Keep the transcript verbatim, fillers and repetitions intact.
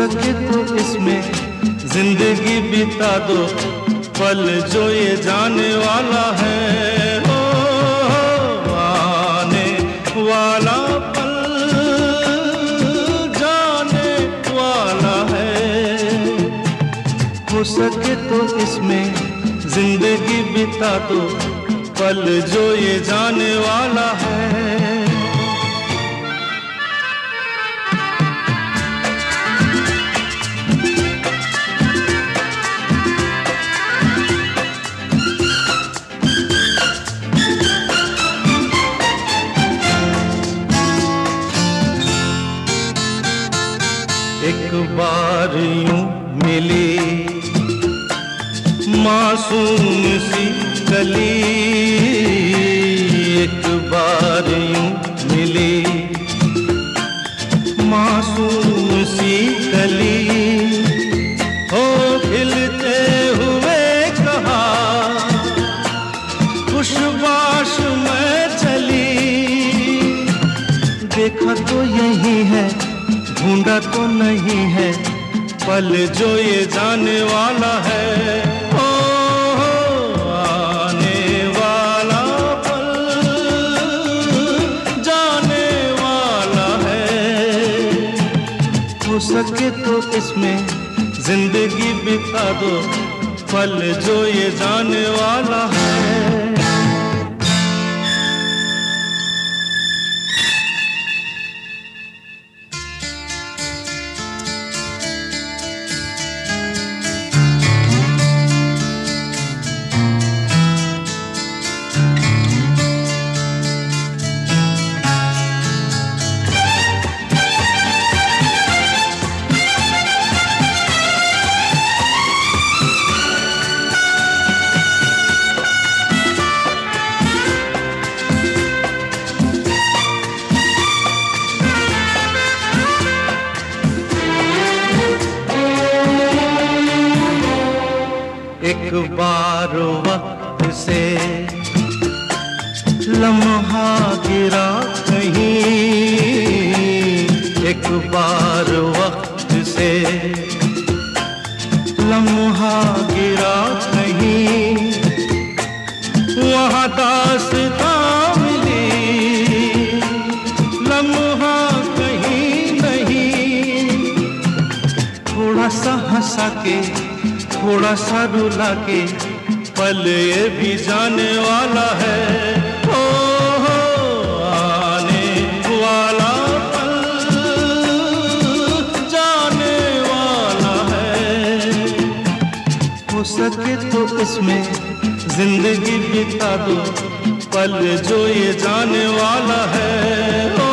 सके तो इसमें जिंदगी बिता दो, पल जो ये जाने वाला है। हो, हो आने वाला पल जाने वाला है। हो सके तो इसमें जिंदगी बिता दो, पल जो ये जाने वाला है। एक बार यूं मिली मासूम सी कली, एक बार यूं मिली मासूम सी कली, हो खिलते हुए कहा खुशबाश में चली। देखा तो यही है, ढूंढा तो नहीं है, पल जो ये जाने वाला है। ओ, हो आने वाला पल जाने वाला है। हो सके तो इसमें जिंदगी बिता दो, पल जो ये जाने वाला है। एक बार वक्त से लम्हा गिरा कहीं, एक बार वक्त से लम्हा गिरा कहीं, वहाँ दास्तां मिली लम्हा कहीं नहीं। थोड़ा सा हंसा के थोड़ा सा रुला के, पल ये भी जाने वाला है। ओ, हो आने वाला पल जाने वाला है। हो सके तो इसमें जिंदगी बिता दो, पल जो ये जाने वाला है।